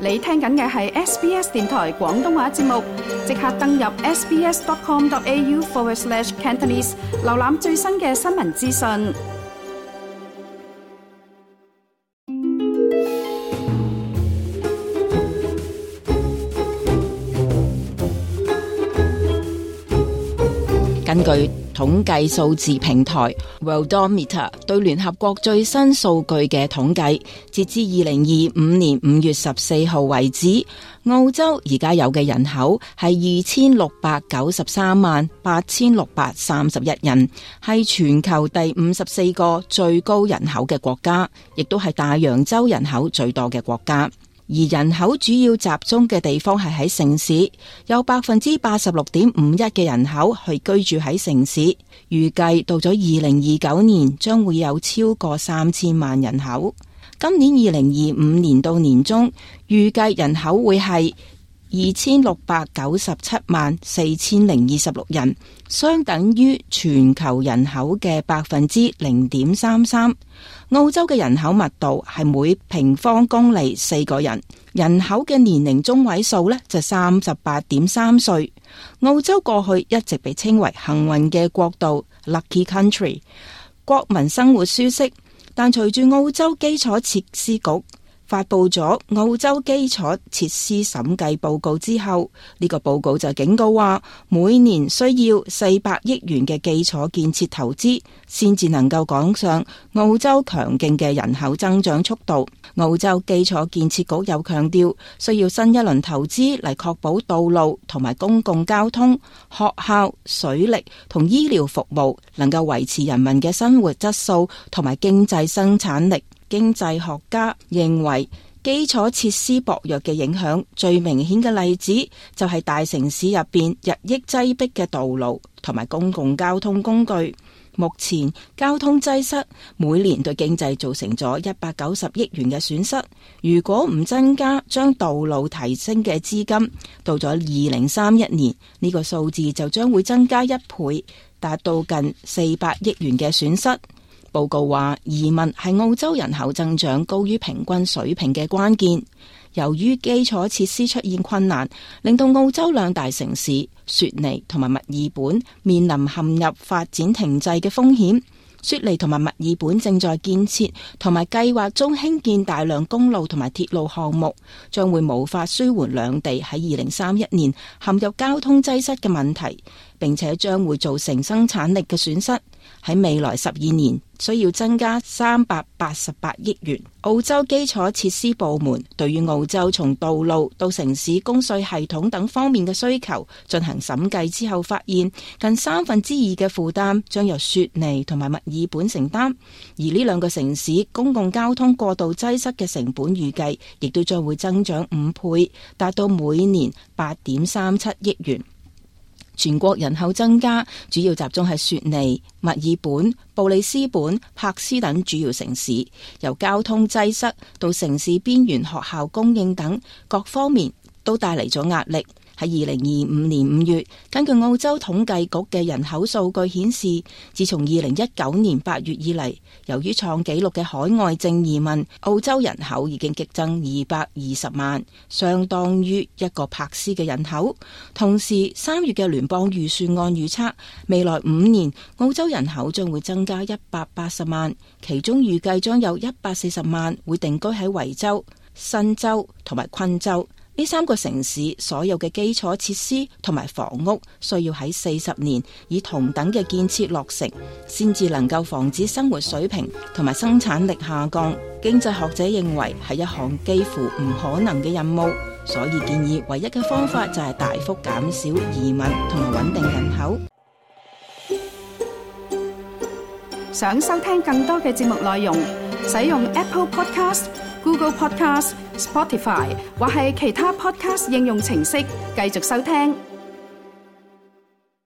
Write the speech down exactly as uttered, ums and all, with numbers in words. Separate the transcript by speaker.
Speaker 1: 你聽緊嘅係 S B S 電台廣東話節目，即刻登入 sbs.com.au forward slash Cantonese， 瀏覽最新嘅新聞資訊。
Speaker 2: 根據統計數字平台 Worldometer 對聯合國最新數據嘅統計，截至二零二五年五月十四號為止，澳洲而家有嘅人口係二千六百九十三萬八千六百三十一人，係全球第五十四個最高人口嘅國家，亦都係大洋洲人口最多嘅國家。而人口主要集中嘅地方係喺城市，有百分之八十六點五一嘅人口係居住喺城市。預計到咗二零二九年將會有超過三千萬人口。今年二零二五年到年中，預計人口會係二千六百九十七萬四千零二十六人，相等於全球人口嘅百分之零點三三。澳洲嘅人口密度係每平方公里四個人，人口嘅年齡中位數呢就三十八點三歲。澳洲過去一直被稱為幸運嘅國度 （Lucky Country）， 國民生活舒適。但隨住澳洲基礎設施局發佈咗澳洲基礎設施審計報告之後，呢個報告就警告話，每年需要四百億元嘅基礎建設投資，先至能夠趕上澳洲強勁嘅人口增長速度。澳洲基礎建設局又強調，需要新一輪投資嚟確保道路同埋公共交通、學校、水力同醫療服務能夠維持人民嘅生活質素同埋經濟生產力。經濟學家認為，基礎設施薄弱嘅影響最明顯嘅例子就係大城市入邊日益擠迫嘅道路同埋公共交通工具。目前交通擠塞每年對經濟造成咗一百九十億元嘅損失。如果唔增加將道路提升嘅資金，到咗二零三一年，呢個數字就將會增加一倍，達到近四百億元嘅損失。報告話，移民係澳洲人口增長高於平均水平嘅關鍵。由於基礎設施出現困難，令到澳洲兩大城市雪梨同埋墨爾本面臨陷入發展停滯嘅風險。雪梨同埋墨爾本正在建設同埋計劃中興建大量公路同埋鐵路項目，將會無法舒緩兩地喺二零三一年陷入交通擠塞嘅問題，並且將會造成生產力嘅損失。喺未來十二年需要增加三百八十八億元。澳洲基礎設施部門對於澳洲從道路到城市供水系統等方面嘅需求進行審計之後，發現近三分之二嘅負擔將由雪梨同埋墨爾本承擔，而呢兩個城市公共交通過度擠塞嘅成本預計亦都將會增長五倍，達到每年八點三七億元。全國人口增加主要集中喺雪梨、墨爾本、布里斯本、柏斯等主要城市，由交通擠塞到城市邊緣學校供應等各方面都帶嚟咗壓力。喺二零二五年五月，根據澳洲統計局嘅人口數據顯示，自從二零一九年八月以嚟，由於創紀錄嘅海外淨移民，澳洲人口已經激增二百二十萬，相當於一個柏斯嘅人口。同時，三月嘅聯邦預算案預測，未來五年澳洲人口將會增加一百八十萬，其中預計將有一百四十萬會定居喺維州、新州同埋昆州。呢三個城市所有嘅基礎設施同埋房屋需要喺四十年以同等嘅建設落成，先至能夠防止生活水平同埋生產力下降。經濟學者認為係一項幾乎唔可能嘅任務，所以建議唯一嘅方法就係大幅減少移民同埋穩定人口。
Speaker 1: 想收聽更多嘅節目內容，使用 Apple Podcast、Google Podcast、Spotify 或係其他 Podcast 應用程式繼續收聽。